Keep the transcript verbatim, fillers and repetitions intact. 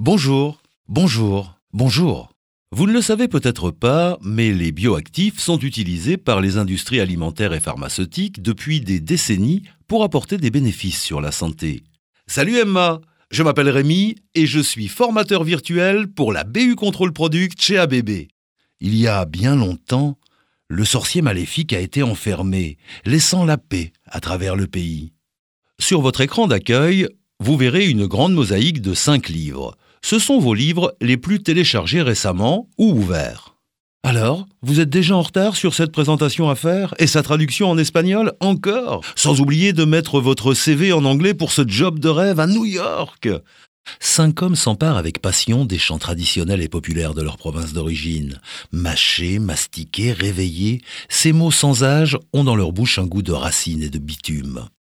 Bonjour, bonjour, bonjour. Vous ne le savez peut-être pas, mais les bioactifs sont utilisés par les industries alimentaires et pharmaceutiques depuis des décennies pour apporter des bénéfices sur la santé. Salut Emma, je m'appelle Rémi et je suis formateur virtuel pour la B U Control Product chez A B B. Il y a bien longtemps, le sorcier maléfique a été enfermé, laissant la paix à travers le pays. Sur votre écran d'accueil, vous verrez une grande mosaïque de cinq livres. Ce sont vos livres les plus téléchargés récemment ou ouverts. Alors, vous êtes déjà en retard sur cette présentation à faire et sa traduction en espagnol encore, sans oublier de mettre votre C V en anglais pour ce job de rêve à New York. Cinq hommes s'emparent avec passion des chants traditionnels et populaires de leur province d'origine. Mâchés, mastiqués, réveillés, ces mots sans âge ont dans leur bouche un goût de racines et de bitume.